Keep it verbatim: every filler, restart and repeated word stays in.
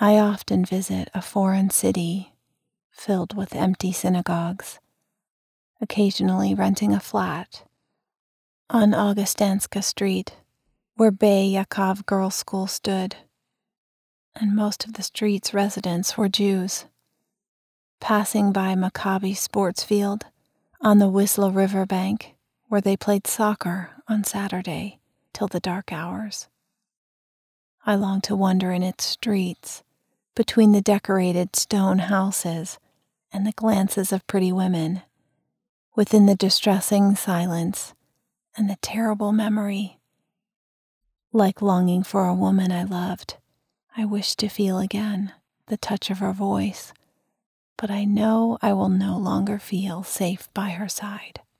I often visit a foreign city filled with empty synagogues, occasionally renting a flat on Augustanska Street, where Bay Yaakov Girls' School stood, and most of the street's residents were Jews. Passing by Maccabi Sports Field on the Wisla River bank, where they played soccer on Saturday till the dark hours. I long to wander in its streets, between the decorated stone houses and the glances of pretty women, within the distressing silence and the terrible memory. Like longing for a woman I loved, I wish to feel again the touch of her voice, but I know I will no longer feel safe by her side.